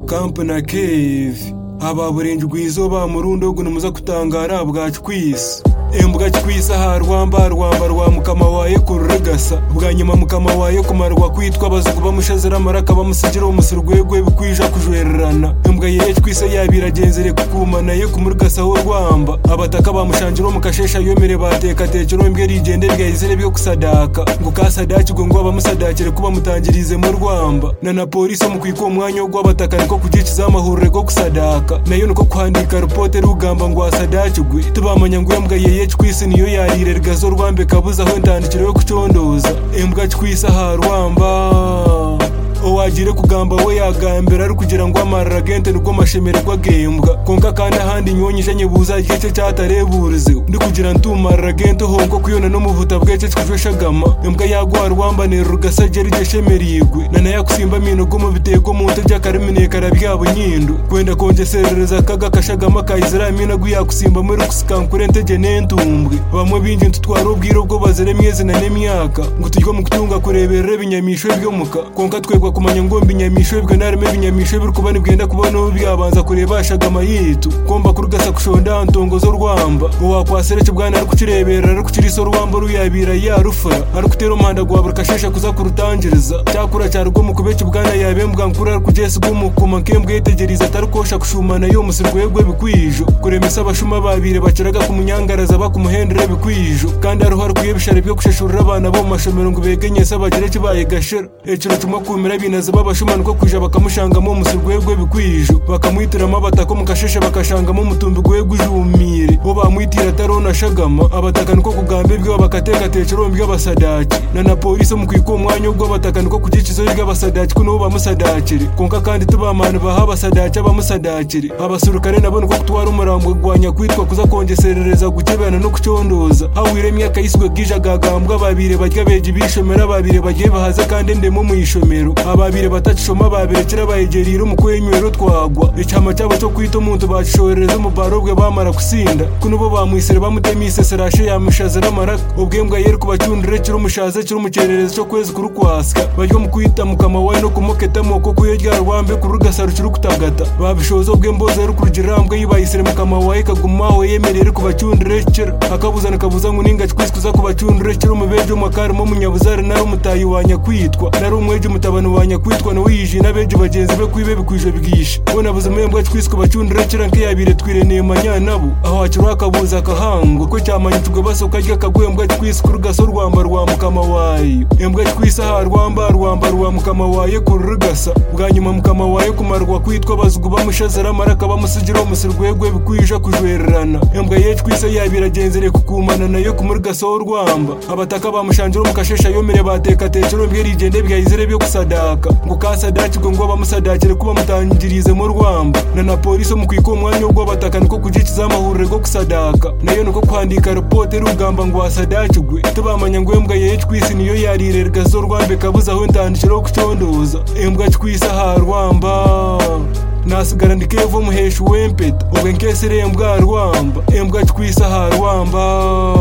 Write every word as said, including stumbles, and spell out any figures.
Camp na Cave aba burenje gwizoba murundo guno muza kutangara bwacu kwisi embwa kwisa ha rwamba rwamba rwa mukama waye kurugasa bwa nyuma mukama waye kumarwa kwitwa bazugu bamushazira maraka bamusigira umusurwegwe bikwija kujwererana embwa yeye kwisa yabiragenzere kukumana ye kumurugasa ho rwamba abataka bamushanjiro mukashesha yomere bateka tekero imbwe rigende ryayizere byo kusadaka ngo kasadaki ngo ngo bamusadakire kuba mutangirize mu rwamba na na polisi mu kwiko umwanya wo abataka niko kugikiza amahurure go kusadaka nayo niko kwandika report rugamba ngo asadaki gwe tubamanya ngo embwa yeye kwisi niyo yarire rigazo rwambe kabuza ho ndandikire yo kucondoza embwa kwisa ha rwamba owagire kugamba we yagambera ari kugira ngo amarara gente nuko mashemererwa gembwa konka kandi handi nyonyije nyebuza igice cyatareburize ndi kugira ntumarara gente honko kuyona no muvuta bwece kujweshagama embwa yagwa rwamba ne rugasageri geshemerigwe nana yakusimba mino gomo bitego mu ntajya karimine karabyabo nyindo kwenda kongeserereza kaga kashagama kayizira mina guyakusimba muri kusikankure nteje nentumbwe bamwe binje ntutwara ubwiro bwo bazere myezi na nemyaka ngo tujye mu kutunga kureberera binyamisho byo muka konka twebwa kumanya ngo binyamisho bwe nareme binyamisho biri kubana bwenda kubona byabanza kureba shagama yitu komba kurugasa kushonda ntongozo rwamba uwa kwasereke bwana ari kukirebera ari kukiriso rwamba ruyabira ya rufura ari kutero manda gwa burkashesha kuza kurutangiriza cyakura cyari rwo mukubeki bwana yabembwa nkura ari kugesa gwo mukuma kembwe yetegeriza tarukosha kushumana yo musirwegwe bikwijo kuremesa abashuma babire baciraga kumunyangaraza bakumuhendere bikwijo kandi ari hari kuyebishare byo kusheshurira abana bo mashomero ngo begenyesa bagire kibaye gashira ekiro tumwe kumira binaza babashumana ko kuja bakamushangamo umusirwegwe bikwijo bakamwitiramo abatako mukashesha bakashangamo umutumbi gwegujumire bo bamwitira tarona shagama abataka niko kugambe byo bakateka tekero mbyo basadaki na na polisi mu kwiko umwanya ubwo abataka niko kugikizo ry'abasadaki kuno bamusadakire konka kandi tubamana baha basadaki abamusadakire abasurukare nabo niko kutwara umurambo gwanya kwitwa kuza kongeserereza gukebana no kucondoza hawire myaka yiswe gija gagambwa babire bajya beje bishomera babire bagiye bahaze kandi ndemo mu ishomero ababire batacishoma babire kira bayegerira mu kwenywero twagwa icyama cyabo cyo kwita umuntu bacishorereza mu barobwe bamara kusinda kuno bo bamwisere bamutemise serashe yamushazira maraka ubwembwa yeri kubacundire kiro mushaze kiro mukerereza cyo kwezi kurukwasika bajyo mu kwita mukama wawe no kumoketa moko kuyerya rwambe kurugasa rukiri kutagata babishozo bwemboze ari kurugirambwe yibayisire mukama wawe kagumaho yemerere kubacundire kira akabuzana kabuza ngo ninga kwisikuza kubacundire kiro mubeje makari mu munyabuzare naro mutayi wanya kwitwa naro umweje mutabano wanya kwitwa no wiji nabeje bagenzi be kwibe bikuje bigisha bona buzamembwa kwisiko bacundire kira nke yabire twireneye manya nabo aho akiro akabuza kahango ko cyamanyitwe basoka rya kagwembwa kwisiko rugaso rwamba rwa mukama wayo embwa kwisa ha rwamba rwamba rwa mukama waye kurugasa bwa nyuma mukama waye kumarwa kwitwa bazugu bamushazara maraka bamusigira umusirwegwe bikwija kujwererana embwa ye kwisa yabiragenzere kukumana nayo kumurugasa ho rwamba abataka bamushanjiro mukashesha yomere bateka tekero mbye rigende byayizere byo kusadaka ngo kasadaki ngo bamusadakire kuba mutangirize mu rwamba na na polisi mu kwiko umwanya wo bataka niko kugikiza amahurure go kusadaka nayo niko kwandika report rugamba ngo asadaki gwe tubamanya ngo embwa ye kwisi niyo yarire rigazo rwambe kabuza ho ndandikiro kucondoza embwa kwisa ha rwamba nasigara ndikevo muheshu wempeta ubwe nkesere embwa rwamba embwa kwisa ha rwamba